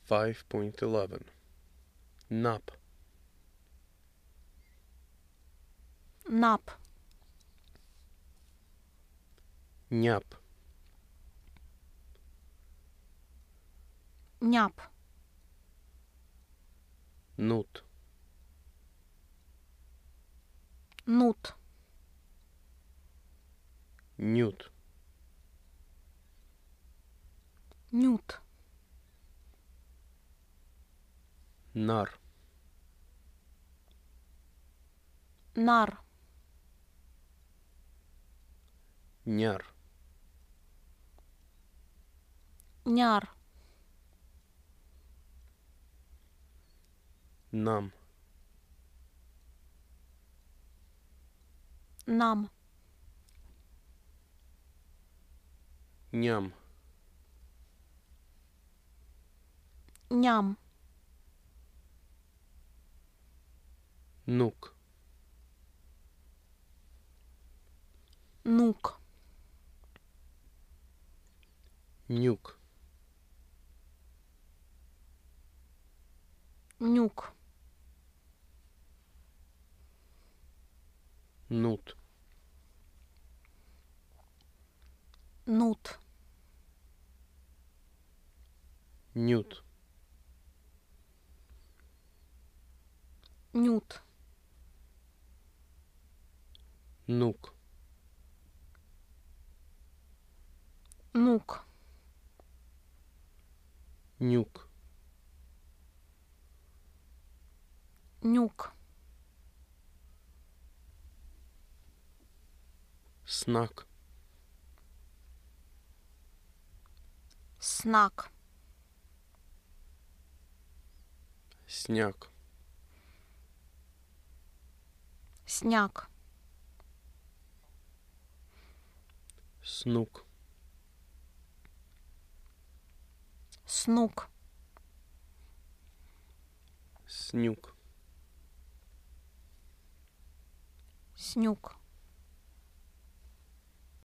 5.11 Nap. Nap. Няп. Няп. Нут. Нут. Нют. Нют. Нар. Нар. Няр. Няр. Нам. Нам. Ням. Ням. Нук. Нук. Нюк. Нюк. Нут. Нут. Нют. Нют. Нук. Нук. Нюк. Нюк. Снак. Снак. Сняк. Сняк. Снук. Снук. Снюк. Снюк.